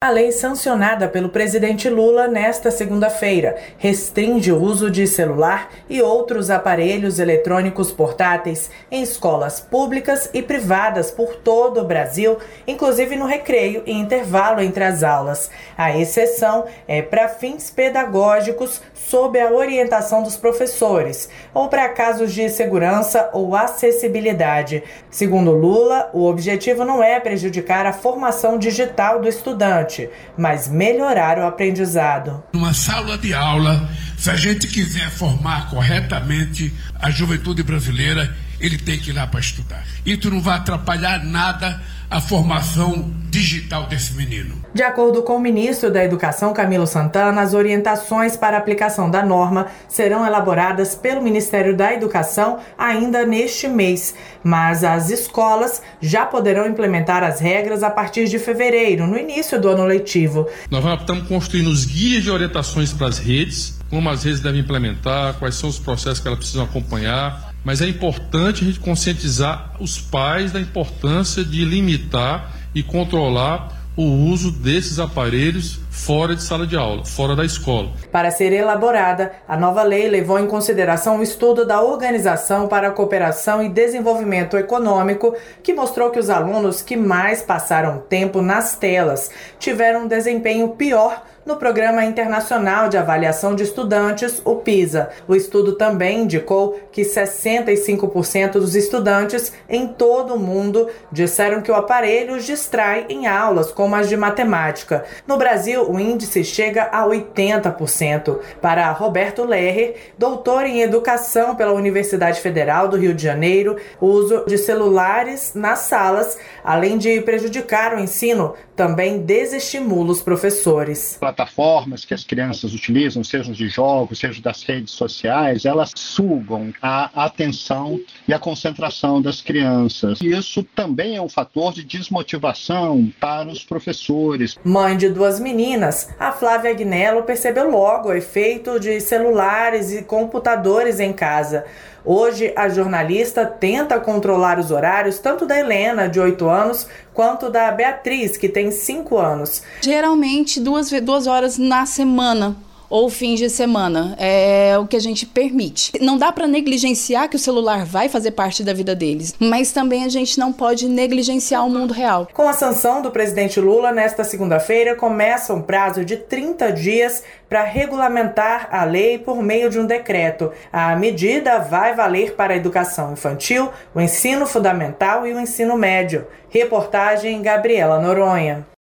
A lei sancionada pelo presidente Lula nesta segunda-feira restringe o uso de celular e outros aparelhos eletrônicos portáteis em escolas públicas e privadas por todo o Brasil, inclusive no recreio e intervalo entre as aulas. A exceção é para fins pedagógicos sob a orientação dos professores ou para casos de segurança ou acessibilidade. Segundo Lula, o objetivo não é prejudicar a formação digital do estudante, mas melhorar o aprendizado. Numa sala de aula, se a gente quiser formar corretamente a juventude brasileira, ele tem que ir lá para estudar. Isso não vai atrapalhar nada a formação digital desse menino. De acordo com o ministro da Educação, Camilo Santana, as orientações para a aplicação da norma serão elaboradas pelo Ministério da Educação ainda neste mês, mas as escolas já poderão implementar as regras a partir de fevereiro, no início do ano letivo. Nós estamos construindo os guias de orientações para as redes, como as redes devem implementar, quais são os processos que elas precisam acompanhar. Mas é importante a gente conscientizar os pais da importância de limitar e controlar o uso desses aparelhos fora de sala de aula, fora da escola. Para ser elaborada, a nova lei levou em consideração o estudo da Organização para a Cooperação e Desenvolvimento Econômico, que mostrou que os alunos que mais passaram tempo nas telas tiveram um desempenho pior no Programa Internacional de Avaliação de Estudantes, o PISA. O estudo também indicou que 65% dos estudantes em todo o mundo disseram que o aparelho os distrai em aulas como as de matemática. No Brasil, o índice chega a 80%. Para Roberto Lerrer, doutor em Educação pela Universidade Federal do Rio de Janeiro, o uso de celulares nas salas, além de prejudicar o ensino, também desestimula os professores. Plataformas que as crianças utilizam, seja de jogos, seja das redes sociais, elas sugam a atenção e a concentração das crianças. E isso também é um fator de desmotivação para os professores. Mãe de 2 meninas, a Flávia Agnello percebeu logo o efeito de celulares e computadores em casa. Hoje, a jornalista tenta controlar os horários tanto da Helena, de 8 anos, quanto da Beatriz, que tem 5 anos. Geralmente, 2 horas na semana ou fins de semana é o que a gente permite. Não dá para negligenciar que o celular vai fazer parte da vida deles, mas também a gente não pode negligenciar o mundo real. Com a sanção do presidente Lula, nesta segunda-feira, começa um prazo de 30 dias para regulamentar a lei por meio de um decreto. A medida vai valer para a educação infantil, o ensino fundamental e o ensino médio. Reportagem Gabriela Noronha.